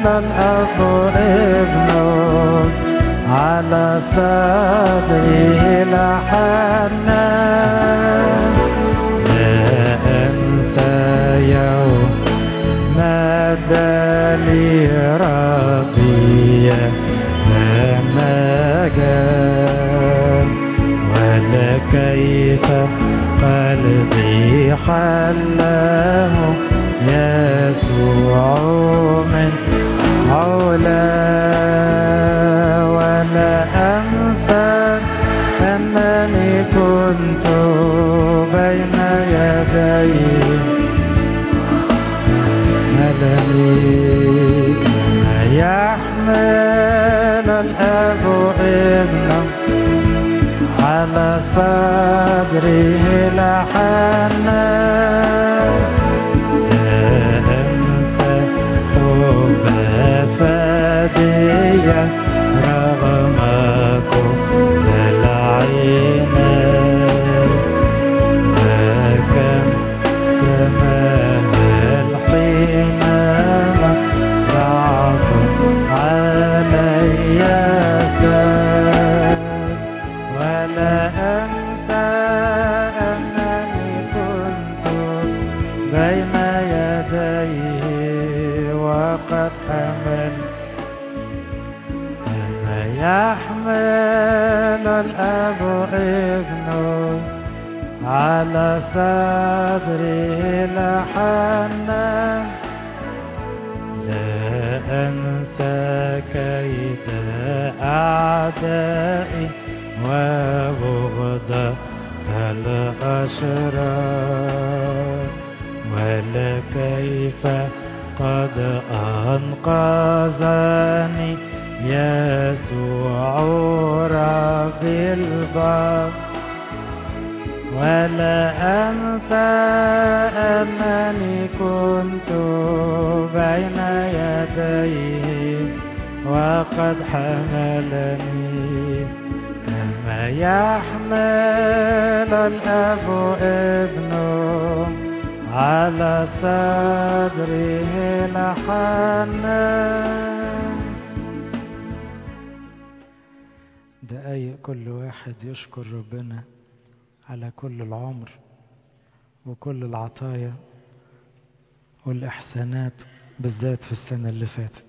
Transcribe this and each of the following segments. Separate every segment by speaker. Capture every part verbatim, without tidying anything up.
Speaker 1: الأب ابنه على صدره لحنان. لا أنسى يوم نادى لي ربي لما جاء، ولا كيف قلبي حله يسوع من حوله. ولا أنسى أنني كنت بين يديه ملك يحمل الأب ابنه على صدره لحنان. لا أنسى حب فدية رغم كل العناد. ما كان تمام حينما ضعف علي زاد. ولا أنسى أنني كنت بين يديه وقد حمل كما يحمل الأب ابنه على صدره لحنان. لا أنسى كيد أعدائي وبغضة الأشرار، ولا كيف قد أنقذني يسوع ربي البار. ولا أنسى أنني كنت بين يديه وقد حملني كما يحمل الأب ابنه على صدره لحنان. دقايق كل واحد يشكر ربنا على كل العمر وكل العطايا والإحسانات، بالذات في السنة اللي فاتت.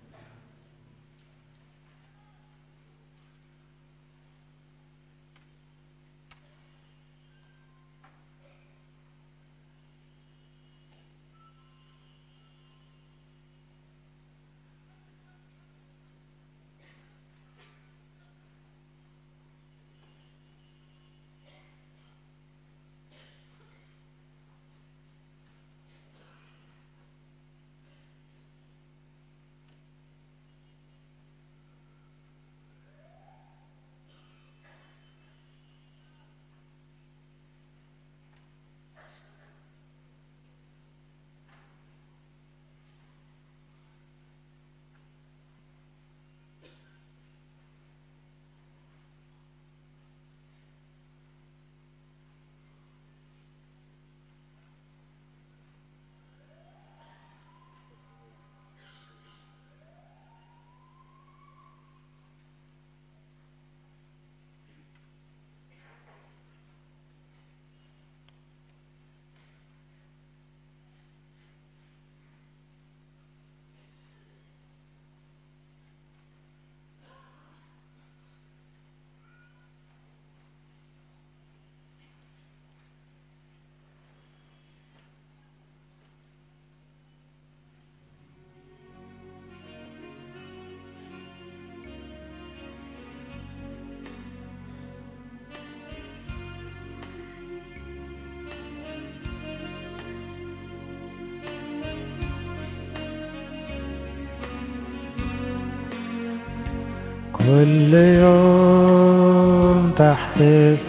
Speaker 1: كل يوم تحت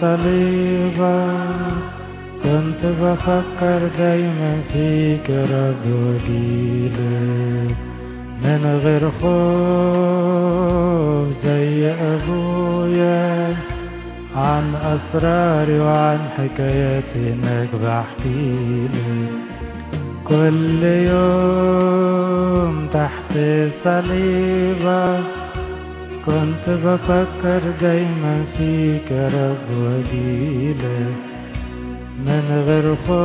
Speaker 1: صليبك كنت بفكر دايما فيك يا رب وجيلك من غير خوف زي أبويا، عن أسراري وعن حكاياتي إنك بحكيلك. كل يوم تحت صليبك كنت بفكر دايما فيك يا رب واجيلك من غير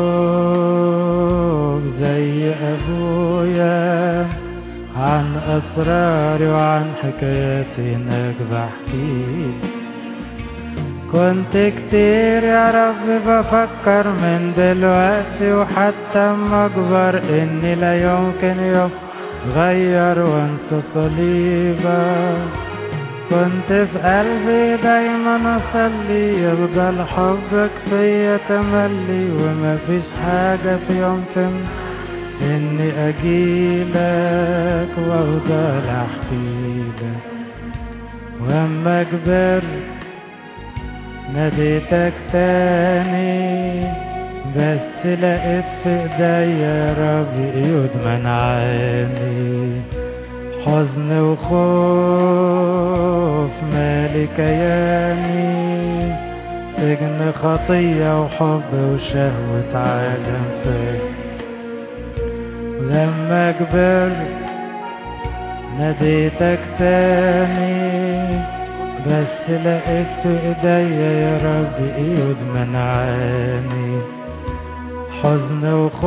Speaker 1: خوف زي ابويا عن اسراري وعن حكاياتي انك بحكيلك. كنت كتير يا رب بفكر من دلوقتي وحتى اما اكبر اني لا يمكن يوم غير وانسى صليبك. كنت في قلبي دايما اصلي يفضل حبك فيا تملي وما فيش حاجة في يوم تم اني اجيلك وافضل احكيلك. واما كبرت ناديتك تاني بس لقيت في ايديا يا رب قيود منعاني. حزن وخوف مالي كياني سجن خطية وحب وشهوة عالم فيه. لما كبرت ناديتك تاني بس لقيت في ايديا يا رب قيود منعاني. حزن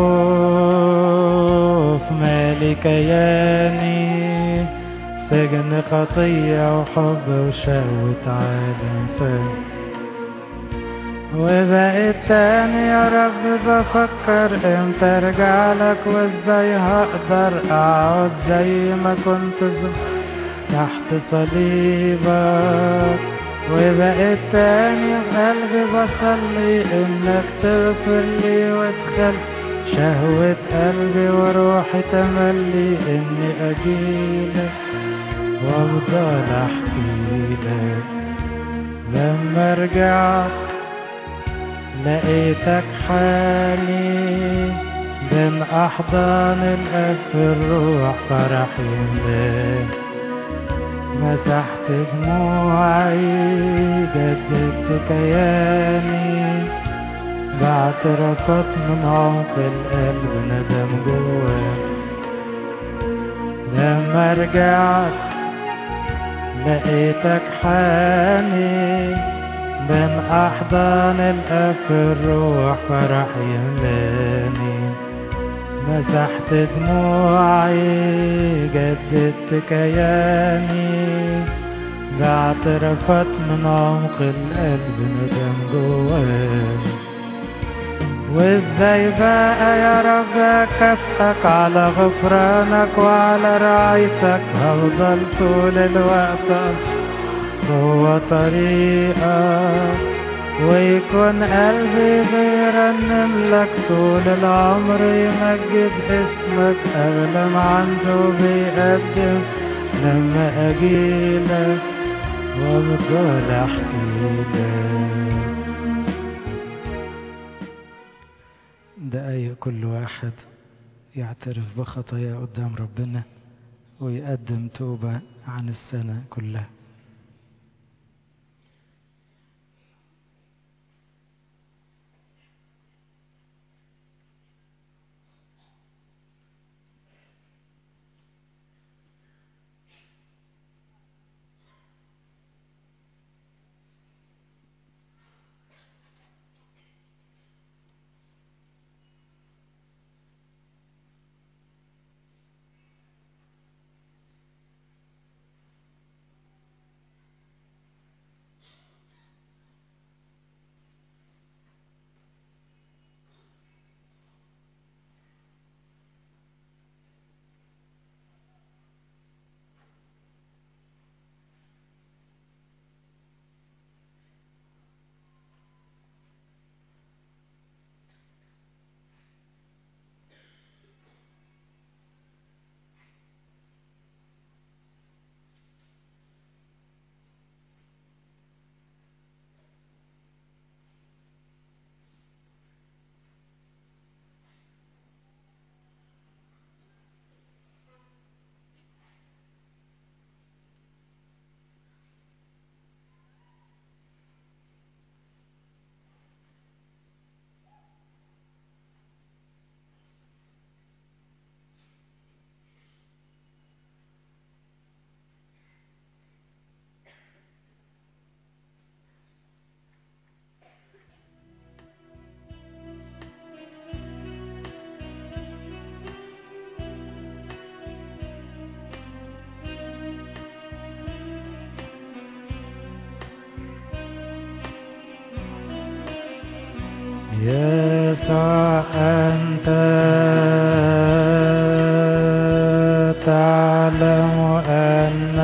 Speaker 1: وخوف مالي كياني سجن خطية وحب وشهوة عالم فيه. وبقيت تاني يا رب بفكر امتى ارجع لك وازاي هقدر اقعد زي ما كنت زمان تحت صليبك. وبقيت تاني قلبي بصلي انك تغفر لي وتخلي شهوة قلبي وروحي تملي اني اجيلك وافضل احكيلك. لما رجعت لقيتك حالي بين احضان الاب في الروح فرح يملاك. مسحت دموعي جددت كياني باعترافات من عمق القلب ندم جواك. لما رجعت لقيتك حاني بين احضان الاب في الروح فرح يملاني. مسحت دموعي جددت كياني باعترافات من عمق القلب ندم جواي. وازاي بقى يا رب اكافئك على غفرانك وعلى رعايتك هفضل طول الوقت جوا طريقك ويكون قلبي بيرنم لك طول العمر يمجد اسمك اغلى ما عنده بيقدم لما اجيلك وافضل احكيلك. دقايق كل واحد يعترف بخطاياه قدام ربنا ويقدم توبة عن السنة كلها. يسوع أنت تعلم أن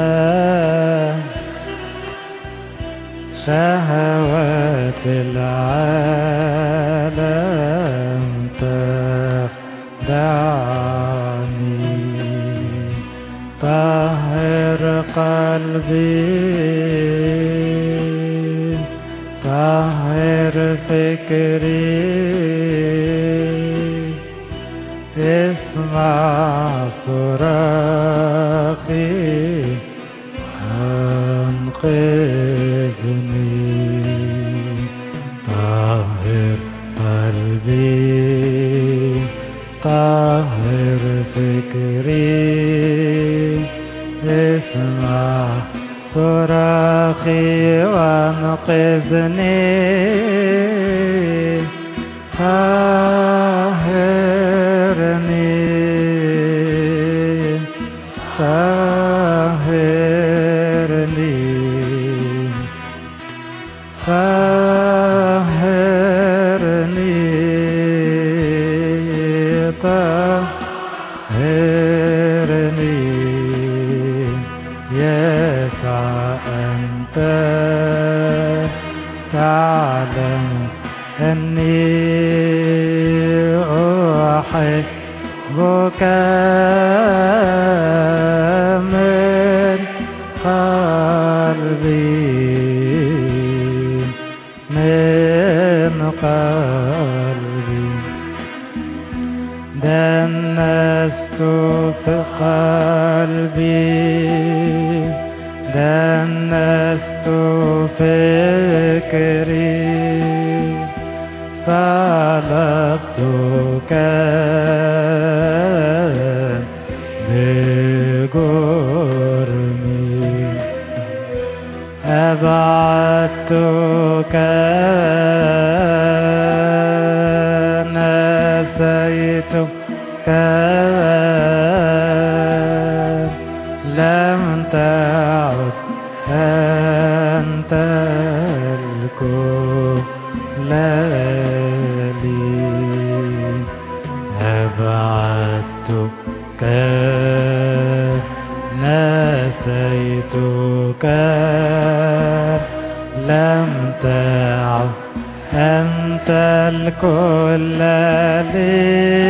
Speaker 1: شهوات العالم تدعني. طهر قلبي طهر فكري اسمع صراخي انقذني. طهر قلبي طهر فكري اسمع صراخي وانقذني. طهرني طهرني طهرني طهرني. يسوع أنت تعلم أني أحبك من قلبي من قلبي. دنست في قلبي دنست فكري صلبتك بجرمي. أبعدتك نسيتك لم تعد أنت الكل لي. أبعدتك نسيتك لم تعد أنت الكل لي.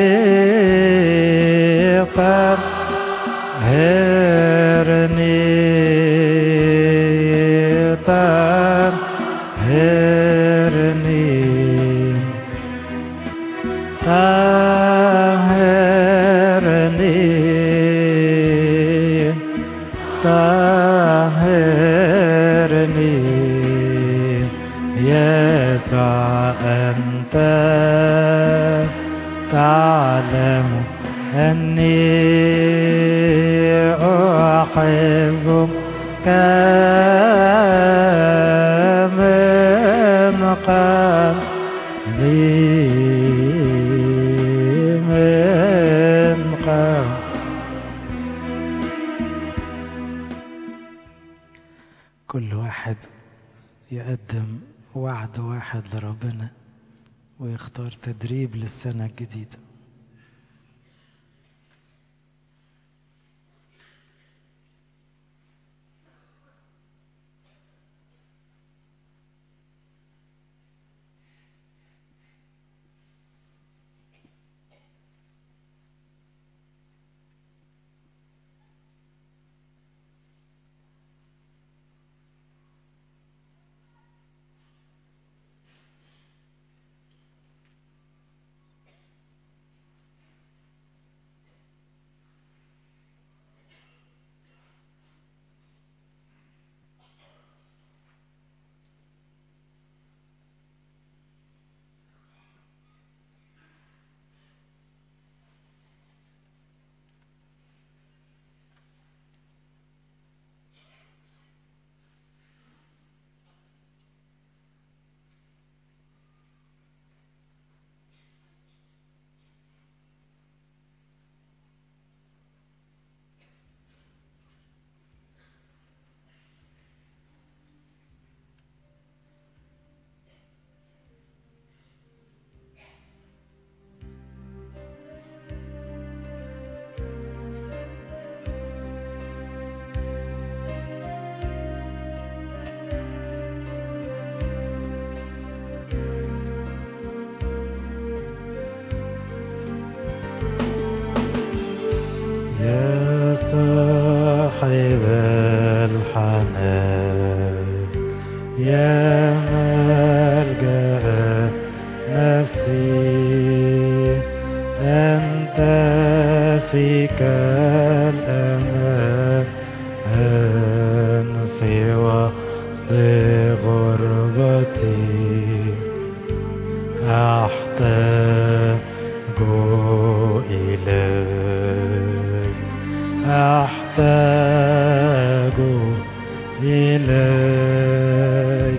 Speaker 1: طهرني طهرني طهرني طهرني. يسوع أنت تعلم أني أحبك من قلبي من قلبي. كل واحد يقدم وعد واحد لربنا ويختار تدريب للسنة الجديدة. صاحب الحنان يا ملجأ نفسي أنت فيك الأمان في وسط غربتي أحتاج إليك أحتاج إليك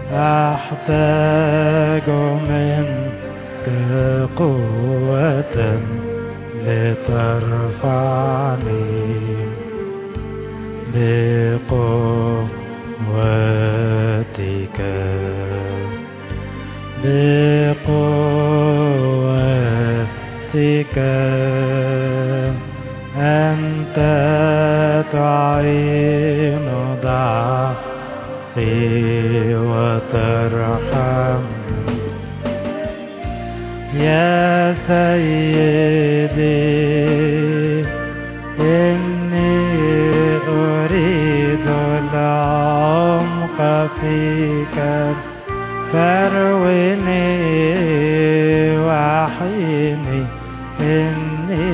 Speaker 1: أحتاج منك قوة لترفعني بقوتك بقوتك أنت تعين ضعفي وترحم يا سيدي إني أريد العمق فيك فارويني وحيني إني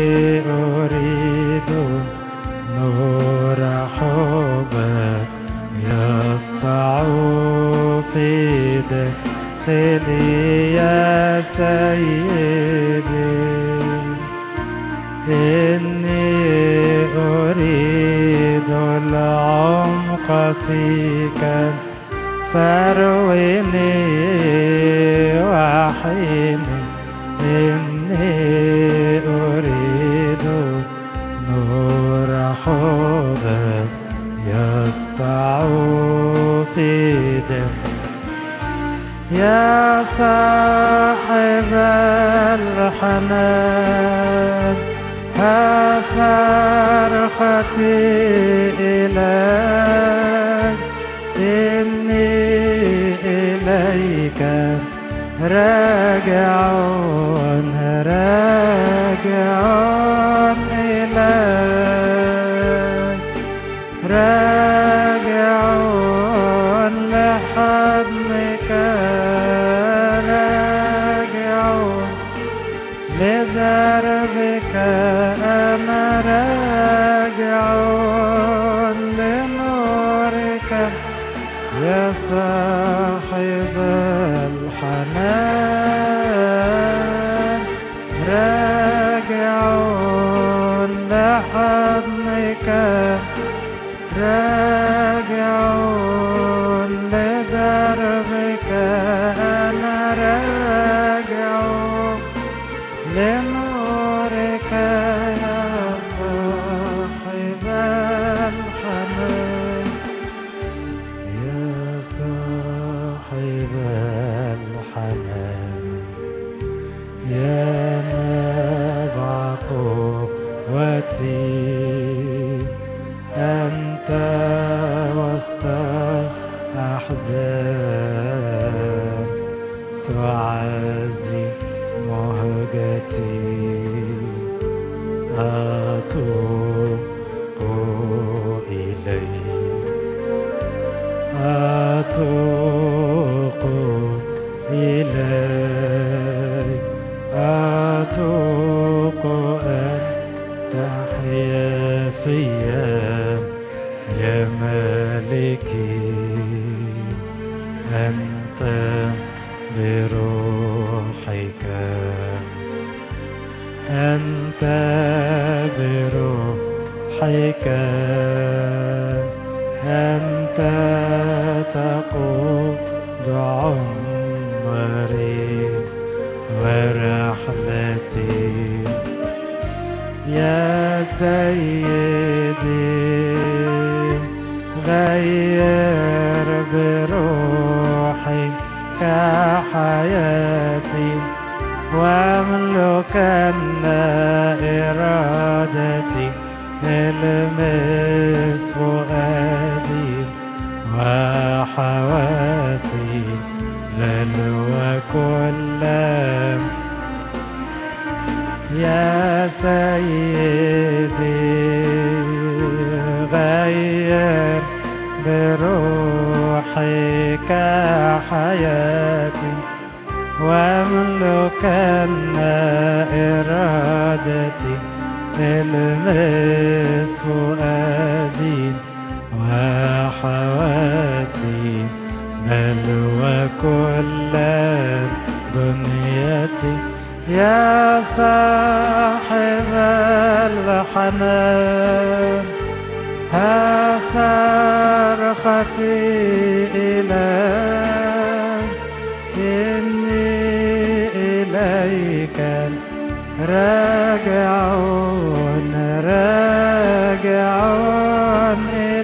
Speaker 1: أريد نور حبك يسطع في داخلي يا سيدي إني أريد العمق فيك فارويني وحيني إني أريد نور حبك يسطع في داخلي يا صاحب الحنان ها صرختي إليك إني إليك راجع راجع إليك راجع لحضنك راجع لدربك أنا راجع لنورك يا صاحب الحنان راجع لحضنك راجع لدربك أنا راجع لنورك يا صاحب الحنان يا صاحب الحنان يا نبع قوتي أنت وسط أحزان تعزي مهجتي أتوق إليك أتوق إليك أتوق أن تحيا فيا يا مالكي أنت بروحك أنت بروحك أنت تقود عمري ورحلتي يا سيدي غير بروحك حياتي واملكن إرادتي المس فؤادي وحواسي لن وكل يا سيدي غير بروحك حياتي واملكنا إرادتي المس فؤادي وحواسي بل وكل دنيتي يا صاحب الحنان ها صرختي إليك إني إليك راجعون راجعون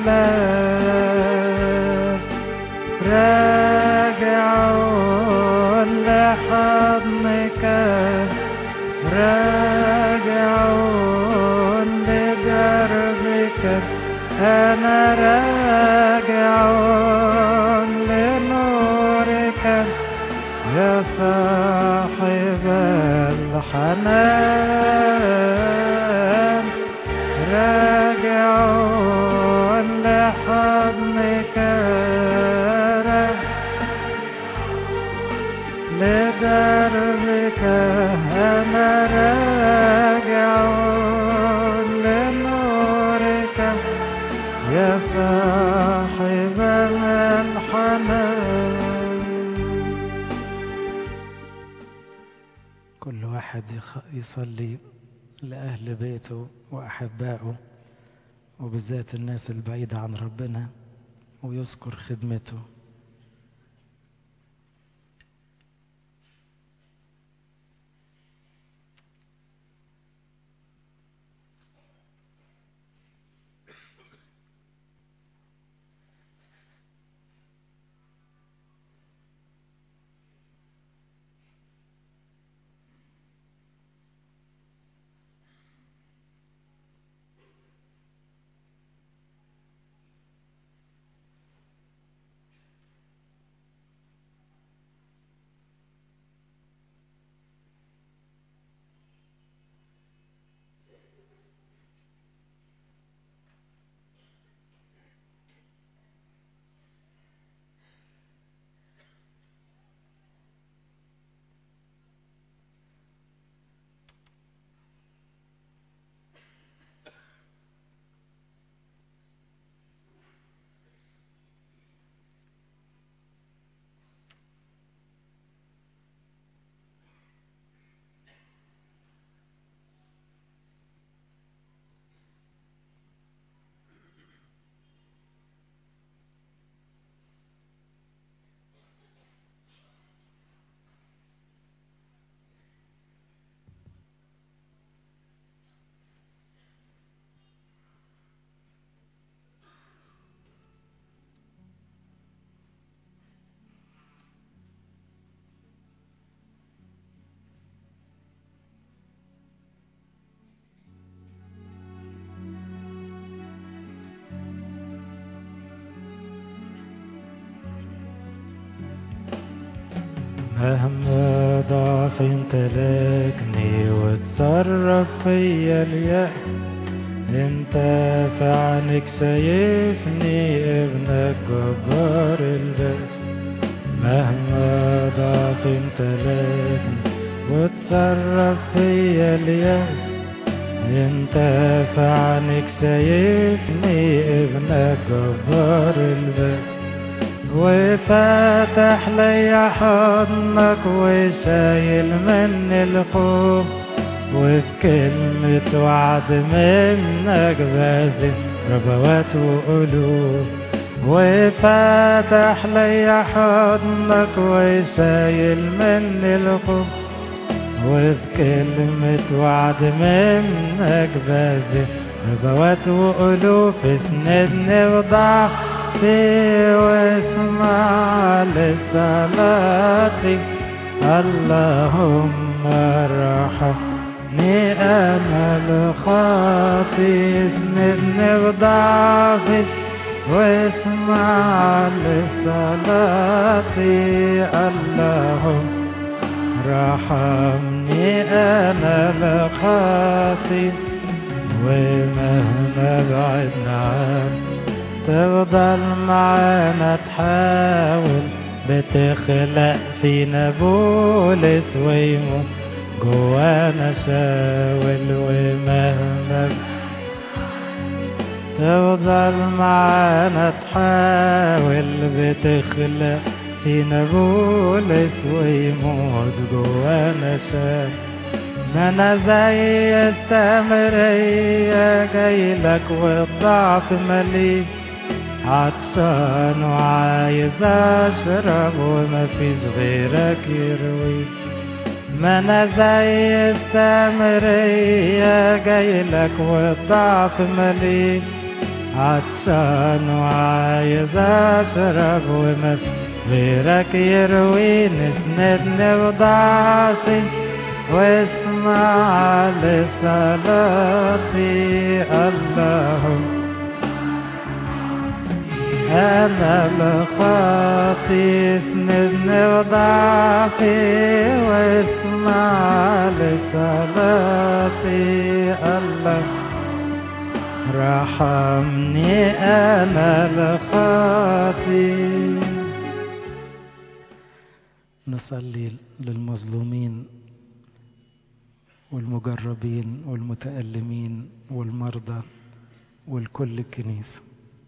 Speaker 1: إليك راجعون لحضنك راجعون لدربك أنا راجعون لنورك يا صاحب الحنان راجعون لحضنك لدربك أنا راجعون لنورك يا صاحب الحنان. كل واحد يصلي لأهل بيته وأحبائه وبالذات الناس البعيدة عن ربنا ويذكر خدمته. مهما ضعف امتلكني وتصرف فيا اليأس انت في عنك شايفني ابنك جبار البأس. مهما ضعف امتلكني وتصرف فيا اليأس انت في عنك شايفني ابنك جبار البأس. وفاتح لي حضنك وشايل مني الخوف وفي كلمة وعد منك بازم ربوات وقلوب. وفاتح لي حضنك وشايل مني الخوف وفي كلمة وعد منك بازم ربوات وقلوب. اسندني وضعف واسمع لصلاتي اللهم ارحمني انا الخاطي. اسندني بضعفي واسمع لصلاتي اللهم ارحمني انا الخاطي. ومهما بعدنا عنك تفضل معانا تحاول بتخلق فينا بولس ويموت جوانا شاول ومهما تفضل معانا تحاول بتخلق فينا بولس ويموت جوانا شاول ما انا زي السامرية جايلك والضعف مليك عطشان وعايز اشرب وما فيش غيرك يروي ما انا زي السامرية جايلك والضعف مليك عطشان وعايز اشرب وما فيش غيرك يروي نسندني وضعفي واسمع لصلاتي اللهم أنا الخاطي اسندني وضعفي واسمع لصلاتي الله رحمني أنا الخاطي. نصلي للمظلومين والمجربين والمتألمين والمرضى والكل الكنيسة.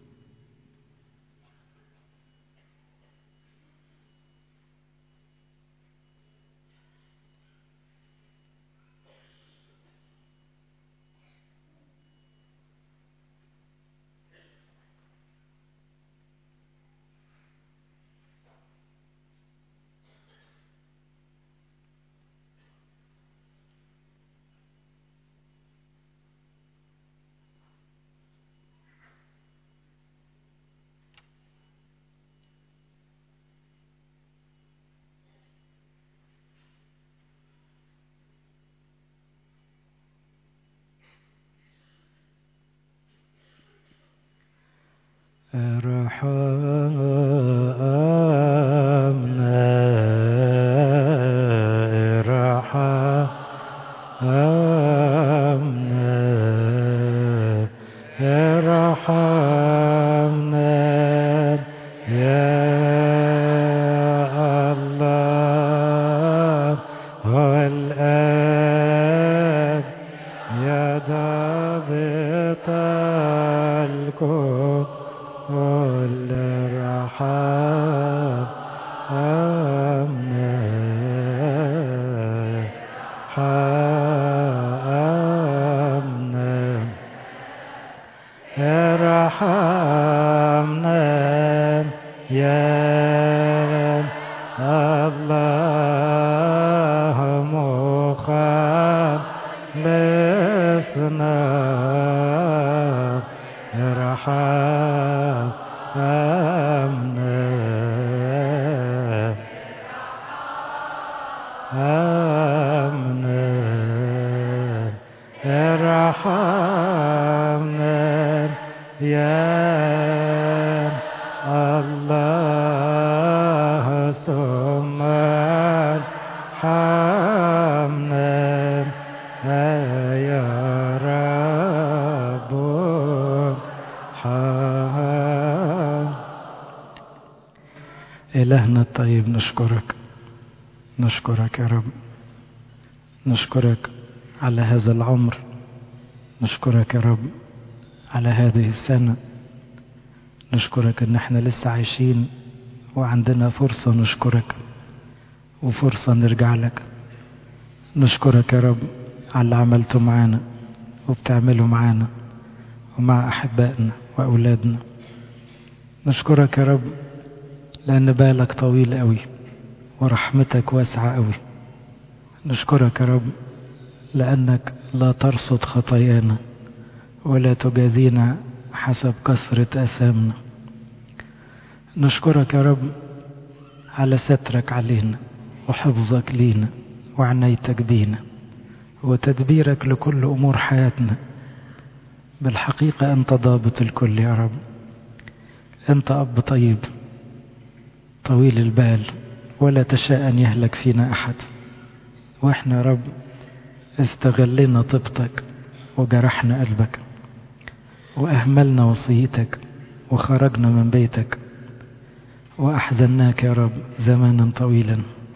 Speaker 1: ارحمنا ارحمنا ارحمنا يا الله والآن يا ضابط الكون كل رحمنا رحمنا ارحمنا يا الله مخلصنا ارحمنا آمنا ارحمنا يا الله ثم ارحمنا يا رب ارحم. إلهنا الطيب نشكرك نشكرك يا رب، نشكرك على هذا العمر، نشكرك يا رب على هذه السنة، نشكرك ان احنا لسه عايشين وعندنا فرصة نشكرك وفرصة نرجع لك. نشكرك يا رب على اللي عملته معانا وبتعمله معانا ومع أحبائنا وأولادنا. نشكرك يا رب لأن بالك طويل قوي ورحمتك واسعة قوي. نشكرك يا رب لأنك لا ترصد خطايانا ولا تجازينا حسب كثرة آثامنا. نشكرك يا رب على سترك علينا وحفظك لينا وعنايتك بينا وتدبيرك لكل أمور حياتنا. بالحقيقة أنت ضابط الكل يا رب، أنت أب طيب طويل البال ولا تشاء أن يهلك فينا أحد. وإحنا يا رب استغلنا طيبتك وجرحنا قلبك وأهملنا وصيتك وخرجنا من بيتك وأحزناك يا رب زمانا طويلا.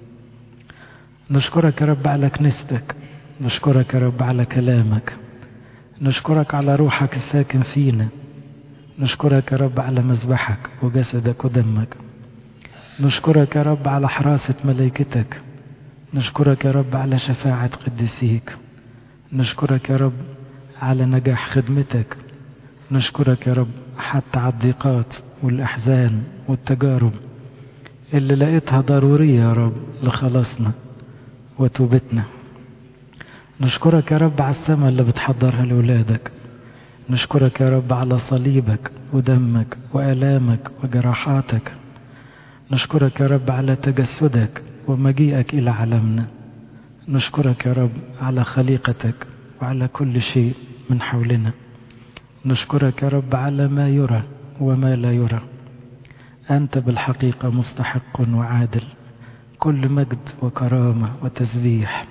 Speaker 1: نشكرك يا رب على كنيستك، نشكرك يا رب على كلامك، نشكرك على روحك الساكن فينا، نشكرك يا رب على مذبحك وجسدك ودمك، نشكرك يا رب على حراسة ملائكتك، نشكرك يا رب على شفاعة قديسيك، نشكرك يا رب على نجاح خدمتك، نشكرك يا رب حتى على الضيقات والأحزان والتجارب اللي لقيتها ضرورية يا رب لخلاصنا وتوبتنا. نشكرك يا رب على السماء اللي بتحضرها لأولادك، نشكرك يا رب على صليبك ودمك وآلامك وجراحاتك، نشكرك يا رب على تجسدك ومجيئك إلى عالمنا، نشكرك يا رب على خليقتك وعلى كل شيء من حولنا، نشكرك يا رب على ما يرى وما لا يرى. أنت بالحقيقة مستحق وعادل، كل مجد وكرامة وتسبيح.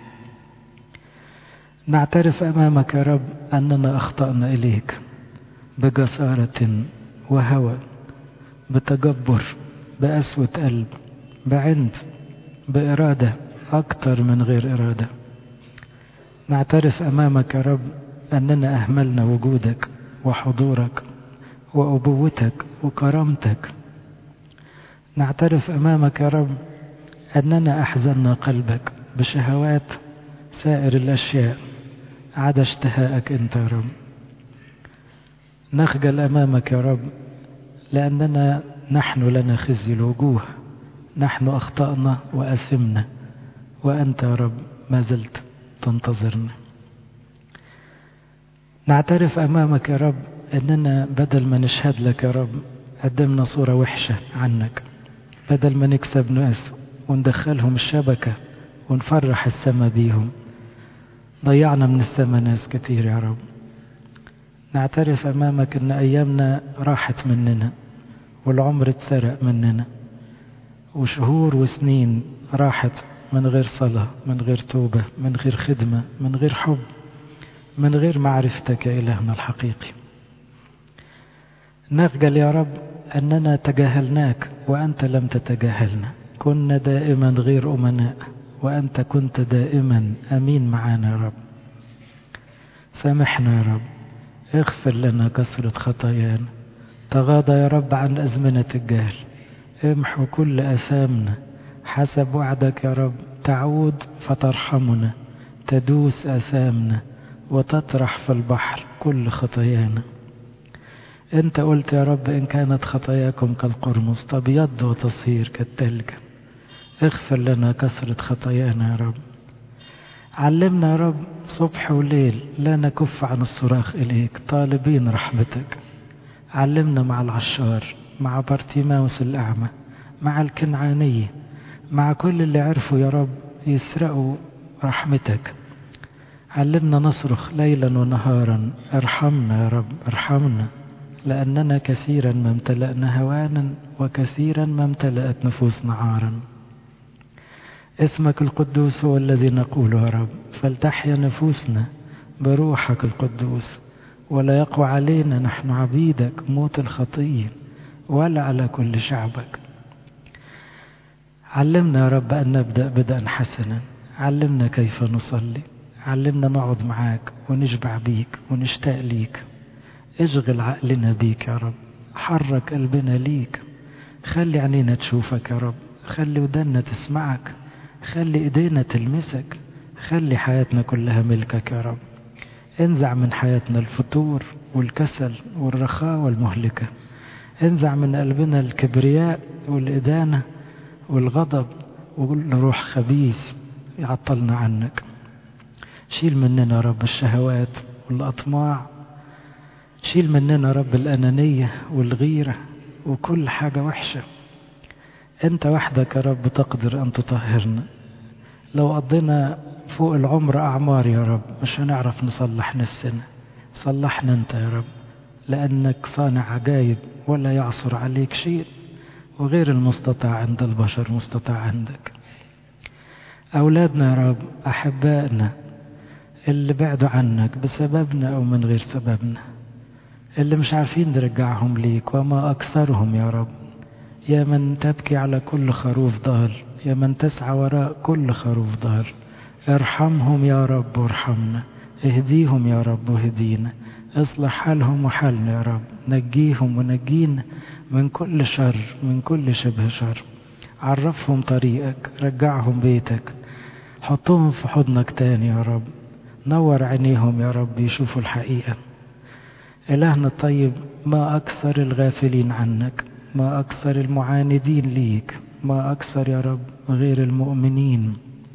Speaker 1: نعترف أمامك يا رب أننا أخطأنا إليك بجسارة وهوى، بتجبر، بقسوة قلب، بعند، بإرادة أكتر من غير إرادة. نعترف أمامك يا رب أننا أهملنا وجودك وحضورك وأبوتك وكرامتك. نعترف أمامك يا رب أننا أحزننا قلبك بشهوات سائر الأشياء عدا اشتهاءك أنت يا رب. نخجل أمامك يا رب لأننا نحن لنا خزي الوجوه، نحن أخطأنا وأثمنا، وأنت يا رب ما زلت تنتظرنا. نعترف أمامك يا رب أننا بدل ما نشهد لك يا رب قدمنا صورة وحشة عنك، بدل ما نكسب ناس وندخلهم الشبكة ونفرح السما بيهم ضيعنا من السما ناس كتير يا رب. نعترف أمامك أن أيامنا راحت مننا والعمر اتسرق مننا، وشهور وسنين راحت من غير صلاة، من غير توبة، من غير خدمة، من غير حب، من غير معرفتك يا إلهنا الحقيقي. نخجل يا رب أننا تجاهلناك وأنت لم تتجاهلنا، كنا دائما غير أمناء وأنت كنت دائما أمين معنا يا رب. سامحنا يا رب، اغفر لنا كثرة خطايانا، تغاضى يا رب عن أزمنة الجهل، امحو كل أثامنا حسب وعدك يا رب، تعود فترحمنا، تدوس أثامنا وتطرح في البحر كل خطايانا. انت قلت يا رب إن كانت خطاياكم كالقرمز تبيض وتصير كالثلج. اغفر لنا كثرة خطايانا يا رب. علمنا يا رب صبح وليل لا نكف عن الصراخ إليك طالبين رحمتك. علمنا مع العشار، مع بارتيماوس الأعمى، مع الكنعانية، مع كل اللي عرفوا يا رب يسرقوا رحمتك. علمنا نصرخ ليلا ونهارا ارحمنا يا رب ارحمنا، لأننا كثيرا ما امتلأنا هوانا وكثيرا ما امتلأت نفوسنا عارا. اسمك القدوس هو الذي نقوله يا رب، فلتحيا نفوسنا بروحك القدوس، ولا يقوى علينا نحن عبيدك موت الخطية ولا على كل شعبك. علمنا يا رب أن نبدأ بدءا حسنا، علمنا كيف نصلي، علمنا نقعد معاك ونشبع بيك ونشتاق ليك. اشغل عقلنا بيك يا رب، حرك قلبنا ليك، خلي عينينا تشوفك يا رب، خلي ودنا تسمعك، خلي ايدينا تلمسك، خلي حياتنا كلها ملكك يا رب. انزع من حياتنا الفتور والكسل والرخاوة المهلكة، انزع من قلبنا الكبرياء والإدانة والغضب والروح خبيث يعطلنا عنك. شيل مننا يا رب الشهوات والأطماع، شيل مننا رب الأنانية والغيرة وكل حاجة وحشة. أنت وحدك يا رب تقدر أن تطهرنا. لو قضينا فوق العمر أعمار يا رب مش هنعرف نصلح نفسنا، صلحنا أنت يا رب، لأنك صانع عجائب ولا يعصر عليك شيء، وغير المستطاع عند البشر مستطاع عندك. أولادنا يا رب، أحبائنا اللي بعدوا عنك بسببنا أو من غير سببنا، اللي مش عارفين نرجعهم ليك، وما أكثرهم يا رب. يا من تبكي على كل خروف ضال، يا من تسعى وراء كل خروف ضال، ارحمهم يا رب وارحمنا، اهديهم يا رب وهدينا، اصلح حالهم وحالنا يا رب، نجيهم ونجينا من كل شر، من كل شبه شر. عرفهم طريقك، رجعهم بيتك، حطهم في حضنك تاني يا رب، نور عينيهم يا رب يشوفوا الحقيقة. إلهنا الطيب، ما أكثر الغافلين عنك، ما أكثر المعاندين ليك، ما أكثر يا رب غير المؤمنين.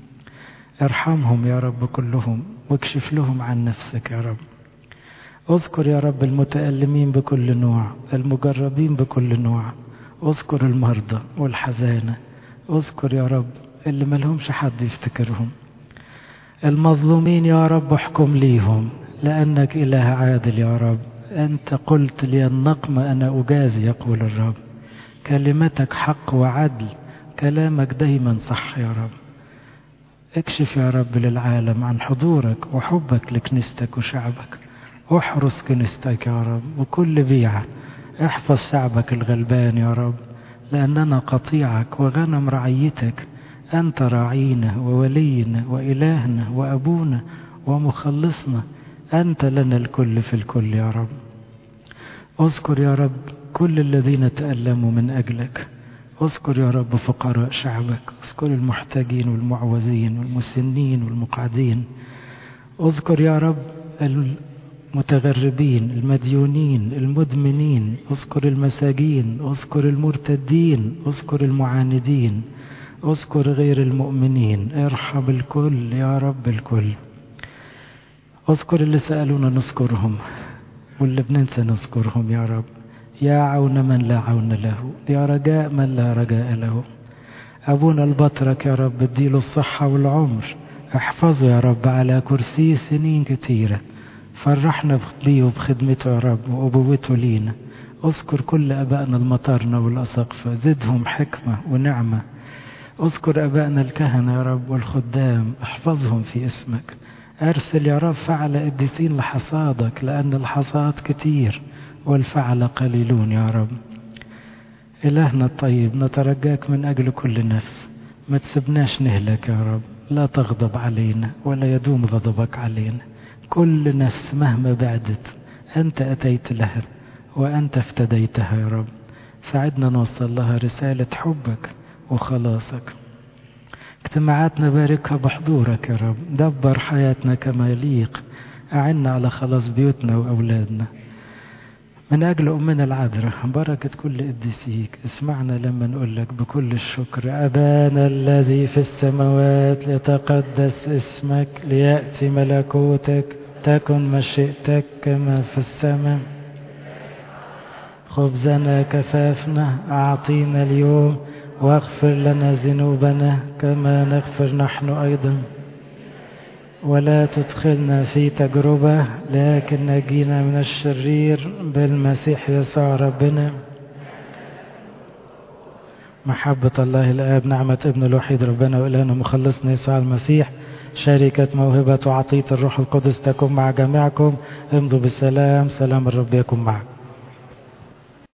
Speaker 1: ارحمهم يا رب كلهم، واكشف لهم عن نفسك يا رب. اذكر يا رب المتألمين بكل نوع، المجربين بكل نوع، اذكر المرضى والحزانة، اذكر يا رب اللي ملهمش حد يفتكرهم، المظلومين يا رب احكم ليهم، لأنك إله عادل يا رب. أنت قلت لي النقم أنا أجازي يقول الرب. كلمتك حق وعدل، كلامك دايما صح يا رب. اكشف يا رب للعالم عن حضورك وحبك لكنيستك وشعبك. احرس كنيستك يا رب وكل بيعة، احفظ شعبك الغلبان يا رب، لأننا قطيعك وغنم رعيتك. أنت راعينا وولينا وإلهنا وأبونا ومخلصنا، أنت لنا الكل في الكل يا رب. اذكر يا رب كل الذين تألموا من أجلك، اذكر يا رب فقراء شعبك، اذكر المحتاجين والمعوزين والمسنين والمقعدين، اذكر يا رب المتغربين المديونين المدمنين، اذكر المساجين، اذكر المرتدين، اذكر المعاندين، اذكر غير المؤمنين. ارحم الكل يا رب الكل. اذكر اللي سألونا نذكرهم واللي بننسى نذكرهم يا رب. يا عون من لا عون له، يا رجاء من لا رجاء له. أبونا البطرك يا رب اديله الصحة والعمر، احفظه يا رب على كرسي سنين كتيرة، فرحنا بيه وبخدمته يا رب وأبوته لينا. اذكر كل أبائنا المطارنة والأساقفة، زدهم حكمة ونعمة. اذكر أبائنا الكهنة يا رب والخدام، احفظهم في اسمك. أرسل يا رب فعل قديسين لحصادك، لأن الحصاد كتير والفعل قليلون يا رب. إلهنا الطيب، نترجاك من أجل كل نفس، ما تسبناش نهلك يا رب، لا تغضب علينا ولا يدوم غضبك علينا. كل نفس مهما بعدت أنت أتيت لها وأنت افتديتها يا رب. ساعدنا نوصل لها رسالة حبك وخلاصك. اجتماعاتنا باركها بحضورك يا رب، دبر حياتنا كما يليق، أعنا على خلاص بيوتنا وأولادنا. من أجل أمنا العذراء، بركة كل قديسيك، اسمعنا لما نقول لك بكل الشكر: أبانا الذي في السماوات، ليتقدس اسمك، ليأتي ملكوتك، تكن مشيئتك كما في السماء. خبزنا كفافنا أعطينا اليوم، واغفر لنا ذنوبنا كما نغفر نحن أيضا، ولا تدخلنا في تجربة، لكن نجينا من الشرير، بالمسيح يسوع ربنا. محبة الله الآب، نعمة ابن الوحيد ربنا وإلهنا مخلصنا يسوع المسيح، شركة موهبة وعطية الروح القدس تكون مع جميعكم. امضوا بالسلام، سلام الرب يكن معكم.